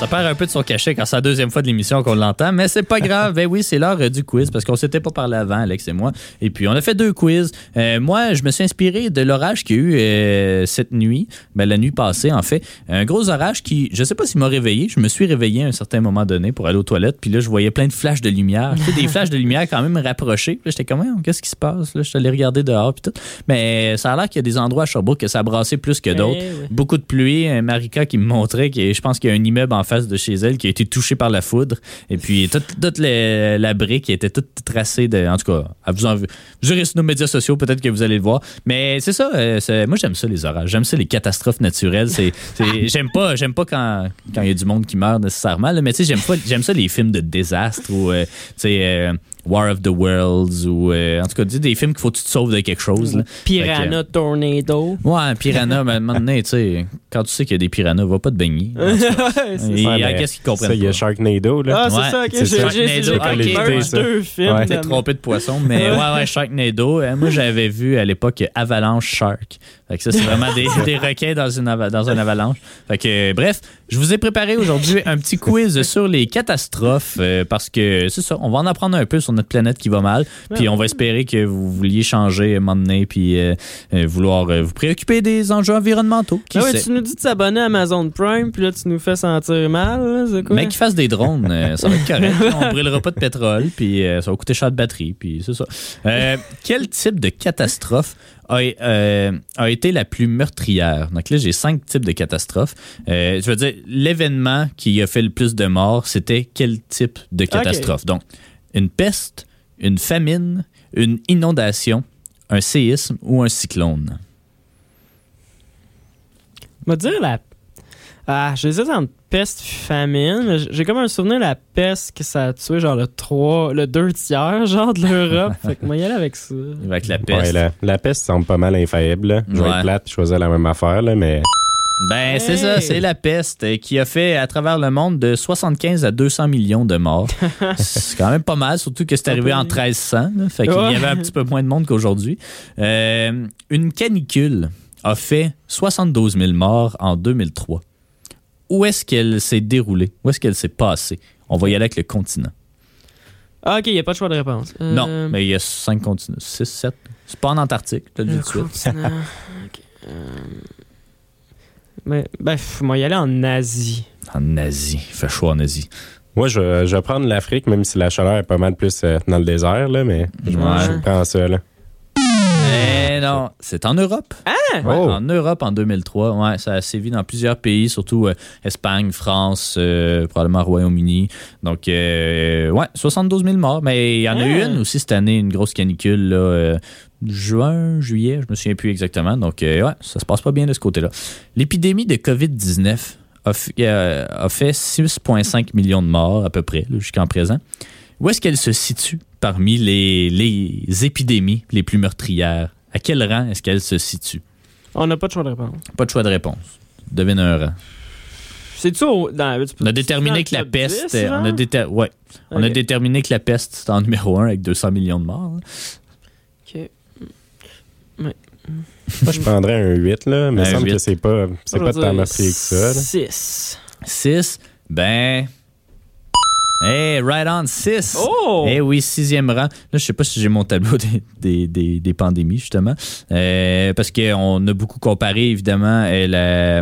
Ça perd un peu de son cachet quand c'est la deuxième fois de l'émission qu'on l'entend, mais c'est pas grave. Ben oui, c'est l'heure du quiz parce qu'on s'était pas parlé avant, Alex et moi. Et puis, on a fait 2 quiz. Moi, je me suis inspiré de l'orage qu'il y a eu cette nuit, la nuit passée, en fait. Un gros orage qui, je sais pas s'il m'a réveillé. Je me suis réveillé à un certain moment donné pour aller aux toilettes. Puis là, je voyais plein de flashs de lumière. Tu sais, des flashs de lumière quand même rapprochés. Puis là, j'étais comme, qu'est-ce qui se passe? Là, je suis allé regarder dehors. Puis tout. Mais ça a l'air qu'il y a des endroits à Sherbrooke que ça a brassé plus que d'autres. Oui. Beaucoup de pluie. Marika qui me montrait, je pense qu'il y a un immeuble en face de chez elle qui a été touché par la foudre. Et puis, toute la brique était toute tracée. En tout cas, vous irez sur nos médias sociaux, peut-être que vous allez le voir. Mais c'est ça. Moi, j'aime ça, les orages. J'aime ça, les catastrophes naturelles. J'aime pas quand il y a du monde qui meurt nécessairement. Là, mais tu sais, j'aime ça, les films de désastre ou, tu sais... War of the Worlds ou en tout cas des films qu'il faut que tu te sauves de quelque chose. Là. Piranha Tornado. Ouais, piranha, mais à un moment donné, tu sais, quand tu sais qu'il y a des piranhas, va pas te baigner. Qu'est-ce qu'ils comprennent ça, il y a Sharknado, là. Ah, c'est ça, ok. J'ai 2 films. T'es trompé de poisson, mais ouais, Sharknado. Moi, j'avais vu à l'époque Avalanche Shark. Fait que ça, c'est vraiment des requins dans une avalanche. Fait que, bref, je vous ai préparé aujourd'hui un petit quiz sur les catastrophes parce que c'est ça, on va en apprendre un peu sur notre planète qui va mal. Puis on va espérer que vous vouliez changer à un moment donné puis vouloir vous préoccuper des enjeux environnementaux. Tu nous dis de s'abonner à Amazon Prime puis là, tu nous fais sentir mal. Là, c'est quoi? Mais qu'ils fassent des drones, ça va être correct. On brûlera pas de pétrole puis ça va coûter cher de batterie puis c'est ça. Quel type de catastrophe a été la plus meurtrière? Donc là, j'ai 5 types de catastrophes. Je veux dire, l'événement qui a fait le plus de morts, c'était quel type de catastrophe? Okay. Donc, une peste, une famine, une inondation, un séisme ou un cyclone? Je vais dire j'hésite entre peste et famine. J'ai comme un souvenir de la peste que ça a tué genre le 2 tiers genre de l'Europe. Fait que moi, y aller avec ça. Avec la peste. Ouais, la peste semble pas mal infaillible. Là. Je vais être plate, choisir la même affaire, là, mais... Ben, c'est ça, c'est la peste qui a fait à travers le monde de 75 à 200 millions de morts. C'est quand même pas mal, surtout que c'est arrivé en 1300. Là, fait qu'il y avait un petit peu moins de monde qu'aujourd'hui. Une canicule a fait 72 000 morts en 2003. Où est-ce qu'elle s'est déroulée? Où est-ce qu'elle s'est passée? On va y aller avec le continent. Ah, OK, il n'y a pas de choix de réponse. Non, mais il y a 5 continents. 6, 7. C'est pas en Antarctique, je te le dis tout de suite. OK. Mais, moi, y aller en Asie. En Asie. Fait chaud en Asie. Moi, je vais prendre l'Afrique, même si la chaleur est pas mal plus dans le désert, là, mais je prends ça, là. Non, c'est en Europe. Ah! Ouais, en Europe en 2003. Ouais, ça a sévi dans plusieurs pays, surtout Espagne, France, probablement Royaume-Uni. Donc, 72 000 morts. Mais il y en a eu une aussi cette année, une grosse canicule, là, juin, juillet, je me souviens plus exactement. Donc, ça se passe pas bien de ce côté-là. L'épidémie de COVID-19 a fait 6,5 millions de morts à peu près, là, jusqu'en présent. Où est-ce qu'elle se situe parmi les épidémies les plus meurtrières? À quel rang est-ce qu'elle se situe? On n'a pas de choix de réponse. Pas de choix de réponse. Devine un rang. C'est-tu on a déterminé que la peste... 10, on a déterminé que la peste, c'était en numéro 1 avec 200 millions de morts. OK. Moi, je prendrais un 8, là, mais il semble que c'est pas tant meurtrier que ça. 6. Ben... Hey, right on, 6. Oh! Eh oui, 6e rang. Là, je sais pas si j'ai mon tableau des pandémies, justement. Parce qu'on a beaucoup comparé, évidemment, la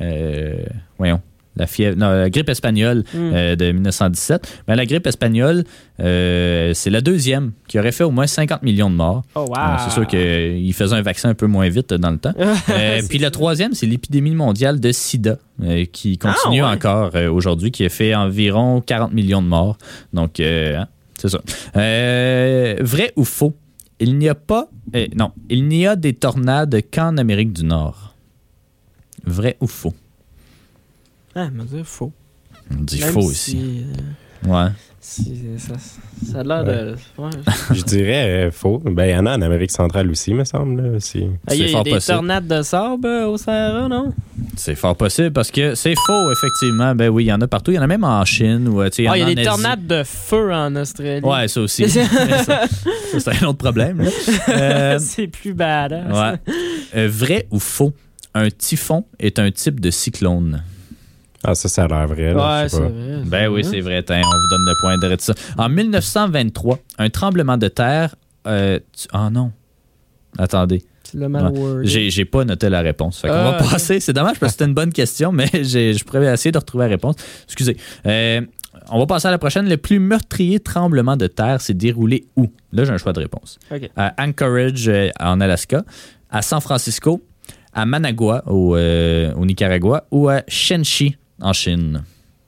grippe espagnole de 1917. Mais la grippe espagnole, c'est la 2e qui aurait fait au moins 50 millions de morts. Oh, wow! C'est sûr qu'il faisait un vaccin un peu moins vite dans le temps. Puis la 3e, c'est l'épidémie mondiale de sida qui continue encore aujourd'hui, qui a fait environ 40 millions de morts. Donc, c'est ça. Vrai ou faux? Il n'y a des tornades qu'en Amérique du Nord. Vrai ou faux? Ah, on va dire faux. On dit même faux aussi. Ouais. Ça a l'air de... Ouais. Je dirais faux. Ben, il y en a en Amérique centrale aussi, me semble. Il y a des tornades de sable au Sahara, non? C'est fort possible parce que c'est faux, effectivement. Ben oui, il y en a partout. Il y en a même en Chine. Il y a des tornades de feu en Australie. Ouais, ça aussi. ça, c'est un autre problème. Là. C'est plus badass. Ouais. Vrai ou faux? Un typhon est un type de cyclone. Ah, ça a l'air vrai. Là, ouais, c'est vrai. Ben oui, c'est vrai. On vous donne le point de ça. En 1923, un tremblement de terre... Ah non. Attendez. Tu l'as mal wordé. J'ai pas noté la réponse. Fait qu'on va passer. C'est dommage parce que c'était une bonne question, mais je pourrais essayer de retrouver la réponse. Excusez. On va passer à la prochaine. Le plus meurtrier tremblement de terre s'est déroulé où? Là, j'ai un choix de réponse. Okay. À Anchorage, en Alaska, à San Francisco, à Managua, au Nicaragua, ou à Shenxi, en Chine.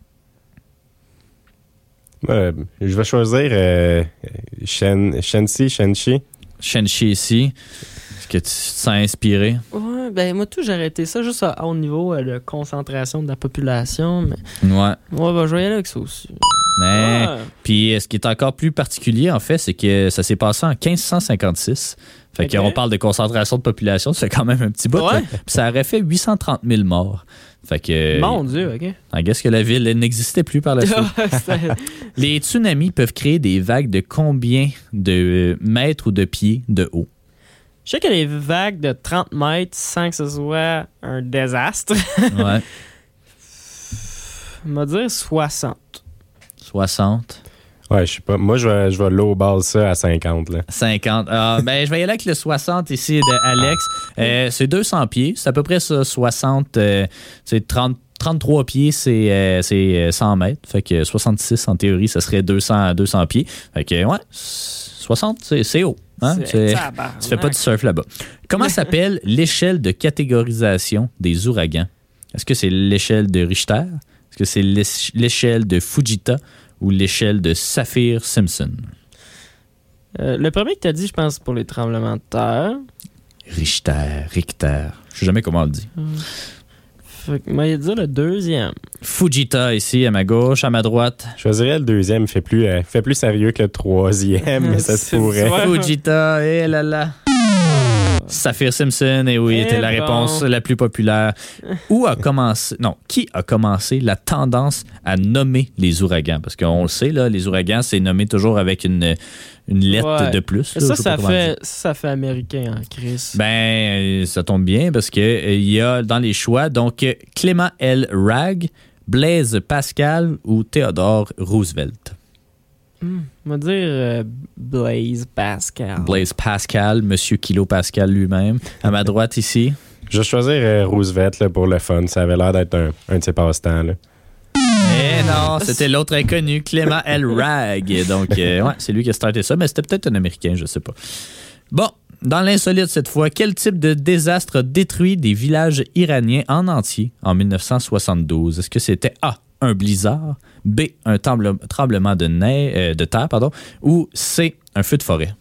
Je vais choisir Shenxi. Shenxi ici. Est-ce que tu te sens inspiré? Ouais, ben moi tout, j'ai arrêté ça juste à haut niveau de concentration de la population. Mais... Ouais. Ouais, ben je vais y aller avec ça aussi. Ouais. Puis ce qui est encore plus particulier, en fait, c'est que ça s'est passé en 1556. Fait qu'on parle de concentration de population, ça fait quand même un petit bout. Ouais. Puis ça aurait fait 830 000 morts. Fait que... Mon Dieu, OK. I guess que la ville n'existait plus par la suite. Les tsunamis peuvent créer des vagues de combien de mètres ou de pieds de haut? Je sais qu'il y a des vagues de 30 mètres sans que ce soit un désastre. Ouais. On va dire 60. 60. Ouais, je sais pas. Moi, je vais lowball ça à 50. Là. 50. Ben, je vais y aller avec le 60 ici de Alex. C'est 200 pieds. C'est à peu près ça, 60. C'est 33 pieds, c'est 100 mètres. Fait que 66, en théorie, ça serait 200 pieds. Fait que, ouais, 60, c'est haut. Hein? Tu fais pas du surf là-bas. Comment s'appelle l'échelle de catégorisation des ouragans? Est-ce que c'est l'échelle de Richter? Est-ce que c'est l'échelle de Fujita ou l'échelle de Saffir-Simpson? Le premier que tu as dit, je pense, pour les tremblements de terre. Richter. Je sais jamais comment on le dit. Fait que, moi, il dit le deuxième. Fujita ici, à ma gauche, à ma droite. Je choisirais le deuxième. Il fait plus sérieux que le troisième, mais ça se pourrait. Fujita, et là là. Saffir-Simpson, et oui, était la réponse la plus populaire. Qui a commencé la tendance à nommer les ouragans? Parce qu'on le sait, là, les ouragans, c'est nommé toujours avec une lettre de plus. Là, ça fait américain en crise. Ben, ça tombe bien parce que il y a dans les choix, donc, Clément L. Wragg, Blaise Pascal ou Theodore Roosevelt. On va dire Blaise Pascal. Blaise Pascal, Monsieur Kilo Pascal lui-même. À ma droite ici. Je vais choisir Roosevelt là, pour le fun. Ça avait l'air d'être un de ses passe-temps. Là. Eh non, c'était l'autre inconnu, Clément L. Wragg. Donc, ouais, c'est lui qui a starté ça, mais c'était peut-être un Américain, je sais pas. Bon, dans l'insolite cette fois, quel type de désastre a détruit des villages iraniens en entier en 1972? Est-ce que c'était A, un blizzard, B, un tremblement de terre, ou C, un feu de forêt?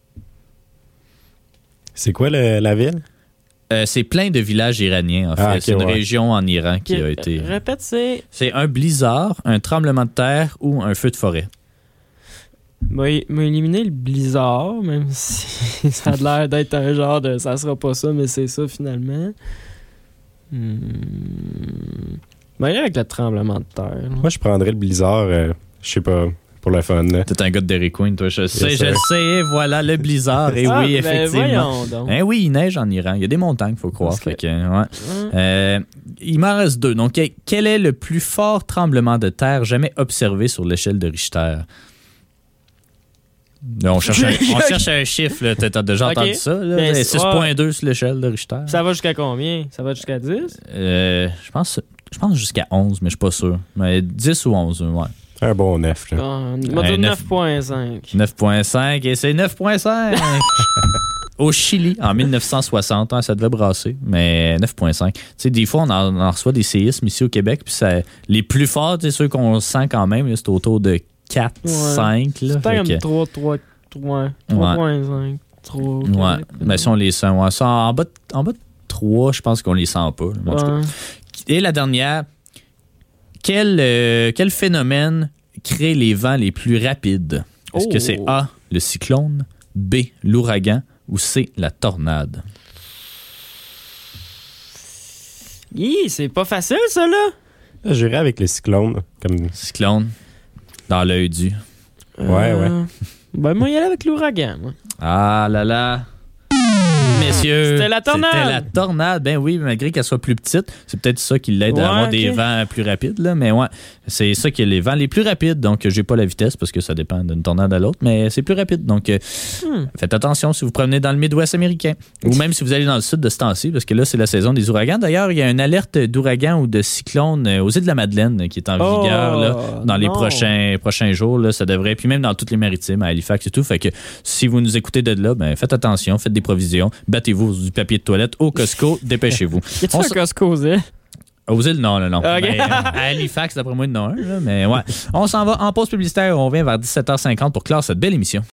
C'est quoi la ville? C'est plein de villages iraniens, en fait. Okay, c'est une région en Iran qui a été... Répète, c'est... C'est un blizzard, un tremblement de terre ou un feu de forêt. M'a éliminé le blizzard, même si ça a l'air d'être un genre de... Ça sera pas ça, mais c'est ça, finalement. Mais avec le tremblement de terre. Là. Moi, je prendrais le blizzard, je sais pas, pour le fun. T'es un gars de Dairy Queen, toi. Je le sais, voilà, le blizzard. Et oui, effectivement. Eh oui, il neige en Iran. Il y a des montagnes, il faut croire. Fait que, ouais. Il m'en reste deux. Donc, quel est le plus fort tremblement de terre jamais observé sur l'échelle de Richter? Là, on cherche un chiffre. Là. T'as déjà entendu ça? Là? 6.2 sur l'échelle de Richter. Ça va jusqu'à combien? Ça va jusqu'à 10? Je pense jusqu'à 11, mais je suis pas sûr. Mais 10 ou 11, ouais. Un bon 9. Là. On va dire 9.5. 9.5, et c'est 9.5! Au Chili, en 1960, hein, ça devait brasser, mais 9.5. Tu sais, des fois, on en reçoit des séismes ici au Québec, puis les plus forts, c'est ceux qu'on sent quand même, là, c'est autour de 4, 5. C'est comme 3.5. 3. Ouais, mais si on les sent, ouais, ça, en bas de 3, je pense qu'on les sent pas. Ouais. Et la dernière, quel phénomène crée les vents les plus rapides? Est-ce que c'est A, le cyclone, B, l'ouragan ou C, la tornade? C'est pas facile, ça, là? J'irais avec les cyclones. Cyclone, dans l'œil du. Ouais. Ben, moi, y aller avec l'ouragan, moi. Ah là là. Messieurs, c'était la tornade. C'était la tornade. Ben oui, malgré qu'elle soit plus petite, c'est peut-être ça qui l'aide à avoir des vents plus rapides. Là, mais ouais, c'est ça qui est les vents les plus rapides. Donc, j'ai pas la vitesse parce que ça dépend d'une tornade à l'autre, mais c'est plus rapide. Donc, faites attention si vous promenez dans le Midwest américain ou même si vous allez dans le sud de ce temps-ci, parce que là, c'est la saison des ouragans. D'ailleurs, il y a une alerte d'ouragan ou de cyclone aux îles de la Madeleine qui est en vigueur là, dans les prochains jours. Là, ça devrait, puis même dans toutes les maritimes, à Halifax et tout. Fait que si vous nous écoutez de là, ben, faites attention, faites des provisions, battez-vous du papier de toilette au Costco, dépêchez-vous. Y a-t-il un Costco aux îles? Aux îles, non. Okay. Ben, à Halifax, d'après moi, il y en a un. Là, mais ouais. On s'en va en pause publicitaire. On revient vers 17h50 pour clore cette belle émission.